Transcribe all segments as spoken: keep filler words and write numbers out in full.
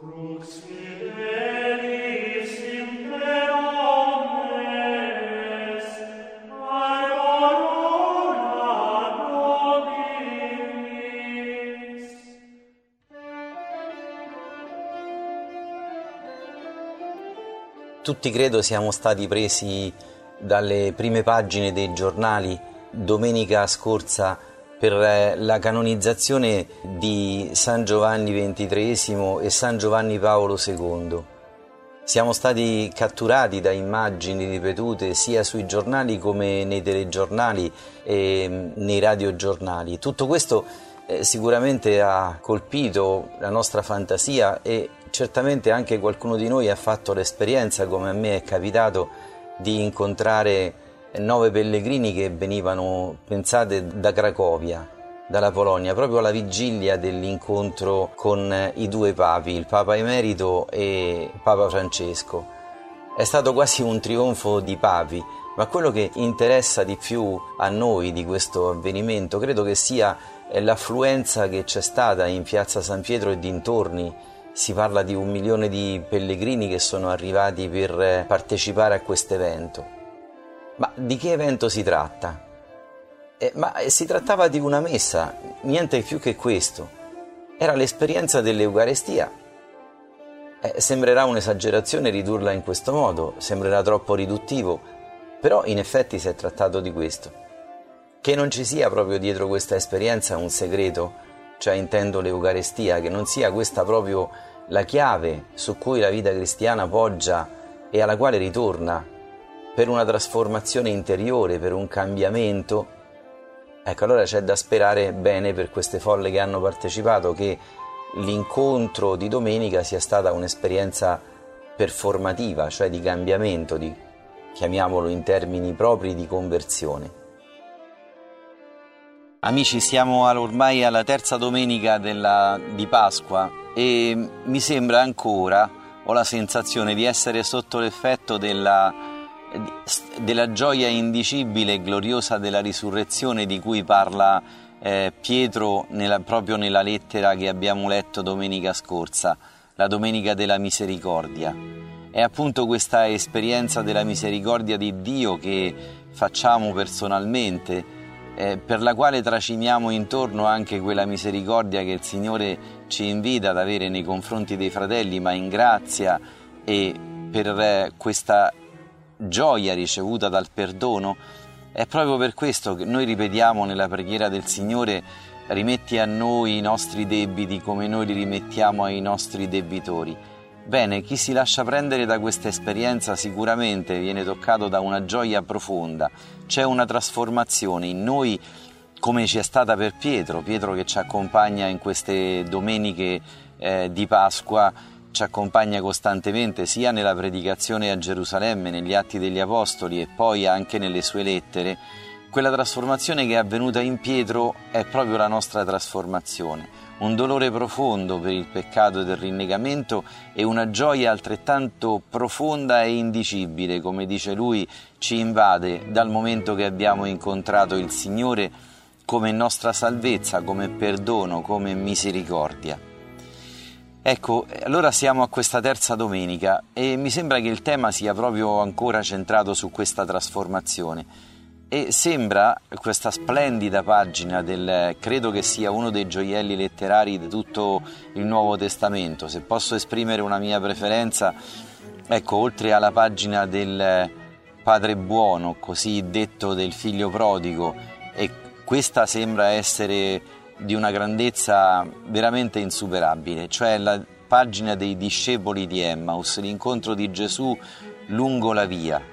Tutti credo siamo stati presi dalle prime pagine dei giornali domenica scorsa per la canonizzazione di San Giovanni ventitreesimo e San Giovanni Paolo secondo. Siamo stati catturati da immagini ripetute sia sui giornali come nei telegiornali e nei radiogiornali. Tutto questo eh, sicuramente ha colpito la nostra fantasia e certamente anche qualcuno di noi ha fatto l'esperienza, come a me è capitato, di incontrare nove pellegrini che venivano, pensate, da Cracovia, dalla Polonia, proprio alla vigilia dell'incontro con i due papi, il Papa Emerito e Papa Francesco. È stato quasi un trionfo di papi, ma quello che interessa di più a noi di questo avvenimento credo che sia l'affluenza che c'è stata in piazza San Pietro e dintorni. Si parla di un milione di pellegrini che sono arrivati per partecipare a questo evento. Ma di che evento si tratta? Eh, ma si trattava di una messa, niente più che questo. Era l'esperienza dell'Eucarestia. Eh, sembrerà un'esagerazione ridurla in questo modo, sembrerà troppo riduttivo, però in effetti si è trattato di questo. Che non ci sia proprio dietro questa esperienza un segreto, cioè intendo l'Eucarestia, che non sia questa proprio la chiave su cui la vita cristiana poggia e alla quale ritorna per una trasformazione interiore, per un cambiamento. Ecco, allora c'è da sperare bene per queste folle che hanno partecipato che l'incontro di domenica sia stata un'esperienza performativa, cioè di cambiamento, di, chiamiamolo in termini propri, di conversione. Amici, siamo ormai alla terza domenica della, di Pasqua e mi sembra ancora, ho la sensazione di essere sotto l'effetto della, della gioia indicibile e gloriosa della risurrezione di cui parla eh, Pietro nella, proprio nella lettera che abbiamo letto domenica scorsa, la Domenica della Misericordia. È appunto questa esperienza della misericordia di Dio che facciamo personalmente, Eh, per la quale tracimiamo intorno anche quella misericordia che il Signore ci invita ad avere nei confronti dei fratelli, ma in grazia e per eh, questa gioia ricevuta dal perdono. È proprio per questo che noi ripetiamo nella preghiera del Signore: rimetti a noi i nostri debiti come noi li rimettiamo ai nostri debitori. Bene, chi si lascia prendere da questa esperienza sicuramente viene toccato da una gioia profonda. C'è una trasformazione in noi, come ci è stata per Pietro, Pietro che ci accompagna in queste domeniche eh, di Pasqua, ci accompagna costantemente sia nella predicazione a Gerusalemme, negli Atti degli Apostoli e poi anche nelle sue lettere. Quella trasformazione che è avvenuta in Pietro è proprio la nostra trasformazione. Un dolore profondo per il peccato del rinnegamento e una gioia altrettanto profonda e indicibile, come dice lui, ci invade dal momento che abbiamo incontrato il Signore come nostra salvezza, come perdono, come misericordia. Ecco, allora siamo a questa terza domenica e mi sembra che il tema sia proprio ancora centrato su questa trasformazione. E sembra questa splendida pagina del, credo che sia uno dei gioielli letterari di tutto il Nuovo Testamento. Se posso esprimere una mia preferenza, ecco, oltre alla pagina del Padre buono, così detto del figlio prodigo, e questa sembra essere di una grandezza veramente insuperabile, cioè la pagina dei discepoli di Emmaus, l'incontro di Gesù lungo la via.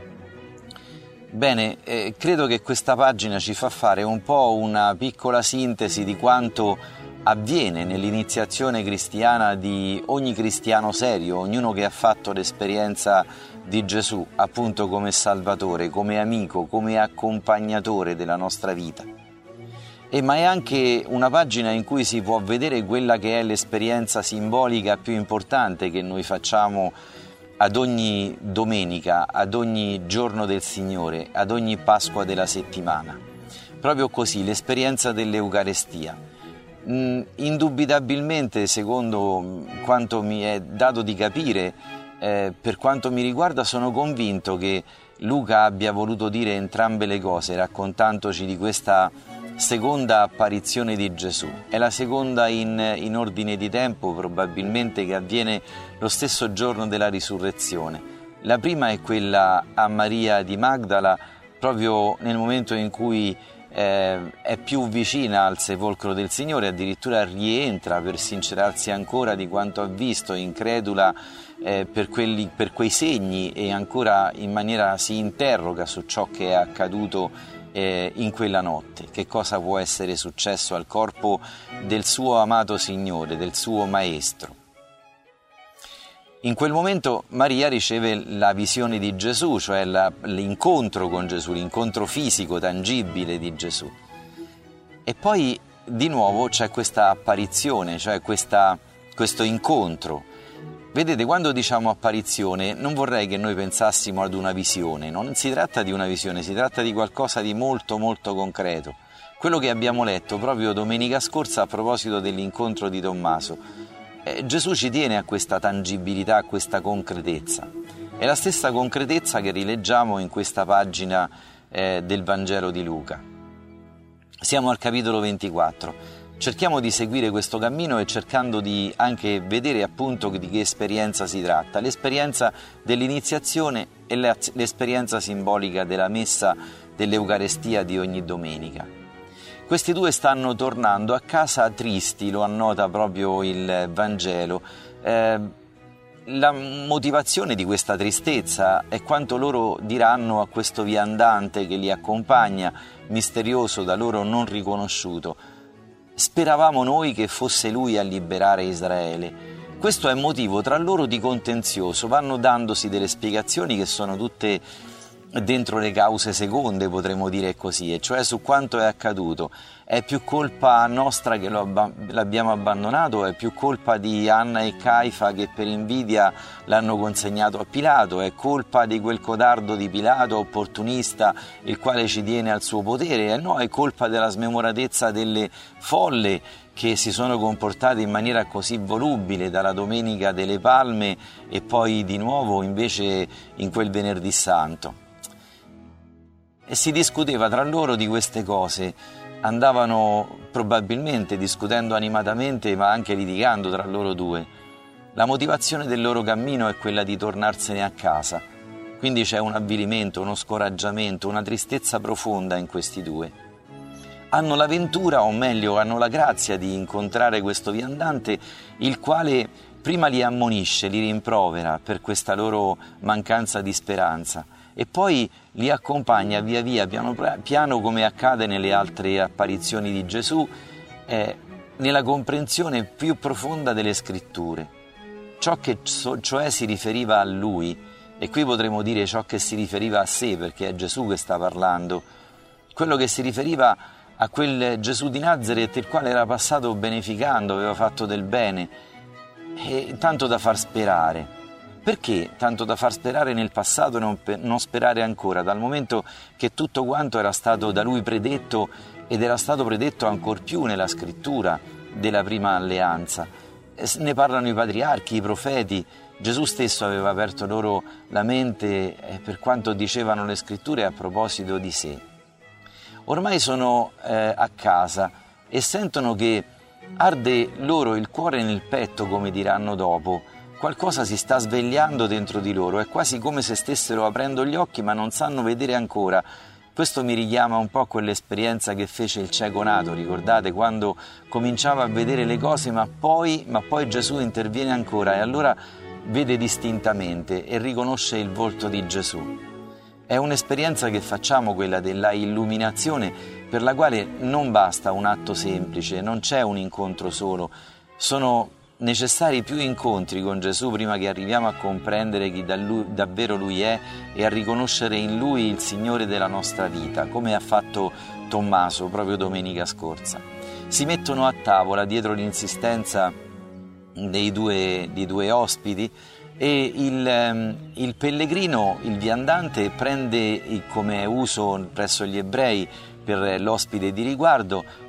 Bene, eh, credo che questa pagina ci fa fare un po' una piccola sintesi di quanto avviene nell'iniziazione cristiana di ogni cristiano serio, ognuno che ha fatto l'esperienza di Gesù, appunto come Salvatore, come amico, come accompagnatore della nostra vita. E ma è anche una pagina in cui si può vedere quella che è l'esperienza simbolica più importante che noi facciamo ad ogni domenica, ad ogni giorno del Signore, ad ogni Pasqua della settimana. Proprio così, l'esperienza dell'Eucarestia. mh, indubitabilmente, secondo quanto mi è dato di capire, eh, per quanto mi riguarda, sono convinto che Luca abbia voluto dire entrambe le cose, raccontandoci di questa seconda apparizione di Gesù. È la seconda in, in ordine di tempo, probabilmente, che avviene lo stesso giorno della risurrezione. La prima è quella a Maria di Magdala, proprio nel momento in cui eh, è più vicina al sepolcro del Signore, addirittura rientra per sincerarsi ancora di quanto ha visto, incredula eh, per, quelli, per quei segni, e ancora in maniera si interroga su ciò che è accaduto in quella notte. Che cosa può essere successo al corpo del suo amato Signore, del suo Maestro? In quel momento Maria riceve la visione di Gesù, cioè la, l'incontro con Gesù, l'incontro fisico, tangibile di Gesù. E poi di nuovo c'è questa apparizione, cioè questa, questo incontro. Vedete, quando diciamo apparizione, non vorrei che noi pensassimo ad una visione, non si tratta di una visione, si tratta di qualcosa di molto molto concreto. Quello che abbiamo letto proprio domenica scorsa a proposito dell'incontro di Tommaso. Eh, Gesù ci tiene a questa tangibilità, a questa concretezza. È la stessa concretezza che rileggiamo in questa pagina eh, del Vangelo di Luca. Siamo al capitolo ventiquattro. Cerchiamo di seguire questo cammino e cercando di anche vedere appunto di che esperienza si tratta, l'esperienza dell'iniziazione e l'esperienza simbolica della messa dell'Eucarestia di ogni domenica. Questi due stanno tornando a casa tristi, lo annota proprio il Vangelo. Eh, la motivazione di questa tristezza è quanto loro diranno a questo viandante che li accompagna, misterioso, da loro non riconosciuto. Speravamo noi che fosse lui a liberare Israele. Questo è motivo tra loro di contenzioso, vanno dandosi delle spiegazioni che sono tutte dentro le cause seconde, potremmo dire così, e cioè su quanto è accaduto. È più colpa nostra che lo abba- l'abbiamo abbandonato, è più colpa di Anna e Caifa che per invidia l'hanno consegnato a Pilato, è colpa di quel codardo di Pilato, opportunista, il quale ci tiene al suo potere, e no, è colpa della smemoratezza delle folle che si sono comportate in maniera così volubile dalla Domenica delle Palme e poi di nuovo invece in quel Venerdì Santo. E si discuteva tra loro di queste cose, andavano probabilmente discutendo animatamente ma anche litigando tra loro due. La motivazione del loro cammino è quella di tornarsene a casa, quindi c'è un avvilimento, uno scoraggiamento, una tristezza profonda in questi due. Hanno la ventura, o meglio hanno la grazia di incontrare questo viandante, il quale prima li ammonisce, li rimprovera per questa loro mancanza di speranza e poi li accompagna via via, piano piano, come accade nelle altre apparizioni di Gesù, eh, nella comprensione più profonda delle Scritture. Ciò che cioè si riferiva a Lui, e qui potremmo dire ciò che si riferiva a sé, perché è Gesù che sta parlando, quello che si riferiva a quel Gesù di Nazaret, il quale era passato beneficando, aveva fatto del bene, e tanto da far sperare. Perché tanto da far sperare nel passato e non, non sperare ancora, dal momento che tutto quanto era stato da lui predetto ed era stato predetto ancor più nella scrittura della prima alleanza. Ne parlano i patriarchi, i profeti, Gesù stesso aveva aperto loro la mente per quanto dicevano le scritture a proposito di sé. Ormai sono eh, a casa e sentono che arde loro il cuore nel petto, come diranno dopo. Qualcosa si sta svegliando dentro di loro, è quasi come se stessero aprendo gli occhi ma non sanno vedere ancora. Questo mi richiama un po' a quell'esperienza che fece il cieco nato, ricordate, quando cominciava a vedere le cose ma poi, ma poi Gesù interviene ancora e allora vede distintamente e riconosce il volto di Gesù. È un'esperienza che facciamo, quella della illuminazione, per la quale non basta un atto semplice, non c'è un incontro solo, sono necessari più incontri con Gesù prima che arriviamo a comprendere chi da lui, davvero Lui è e a riconoscere in Lui il Signore della nostra vita, come ha fatto Tommaso proprio domenica scorsa. Si mettono a tavola dietro l'insistenza dei due, dei due ospiti e il, il pellegrino, il viandante, prende, come è uso presso gli ebrei per l'ospite di riguardo,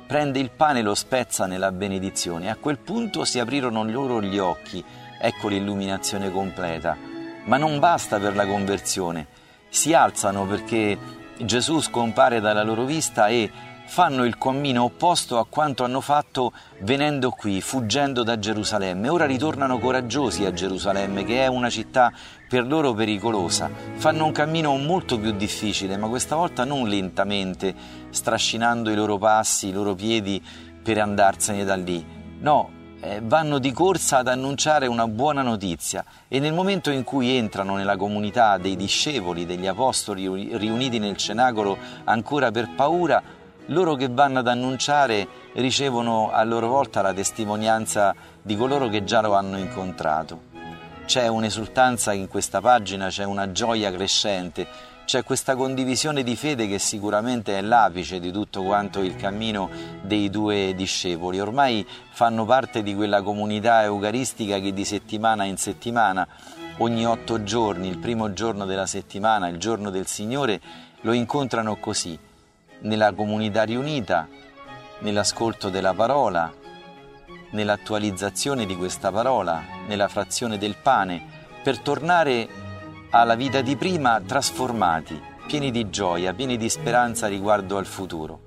prende il pane e lo spezza nella benedizione. A quel punto si aprirono loro gli occhi, ecco l'illuminazione completa. Ma non basta per la conversione, si alzano perché Gesù scompare dalla loro vista e fanno il cammino opposto a quanto hanno fatto venendo qui, fuggendo da Gerusalemme. Ora ritornano coraggiosi a Gerusalemme, che è una città per loro pericolosa. Fanno un cammino molto più difficile, ma questa volta non lentamente, strascinando i loro passi, i loro piedi per andarsene da lì. No, eh, vanno di corsa ad annunciare una buona notizia, e nel momento in cui entrano nella comunità dei discepoli, degli apostoli riuniti nel cenacolo ancora per paura, loro che vanno ad annunciare ricevono a loro volta la testimonianza di coloro che già lo hanno incontrato. C'è un'esultanza in questa pagina, c'è una gioia crescente, c'è questa condivisione di fede che sicuramente è l'apice di tutto quanto il cammino dei due discepoli. Ormai fanno parte di quella comunità eucaristica che di settimana in settimana, ogni otto giorni, il primo giorno della settimana, il giorno del Signore, lo incontrano così, nella comunità riunita, nell'ascolto della parola, nell'attualizzazione di questa parola, nella frazione del pane, per tornare alla vita di prima trasformati, pieni di gioia, pieni di speranza riguardo al futuro.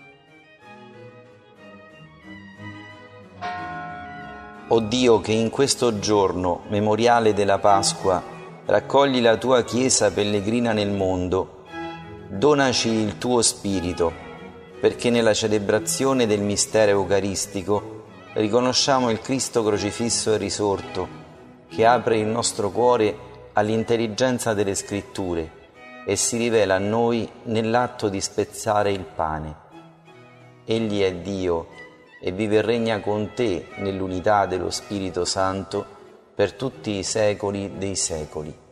O Dio, che in questo giorno memoriale della Pasqua raccogli la tua Chiesa pellegrina nel mondo, donaci il tuo Spirito, perché nella celebrazione del mistero eucaristico riconosciamo il Cristo crocifisso e risorto, che apre il nostro cuore all'intelligenza delle Scritture e si rivela a noi nell'atto di spezzare il pane. Egli è Dio e vive e regna con te nell'unità dello Spirito Santo per tutti i secoli dei secoli.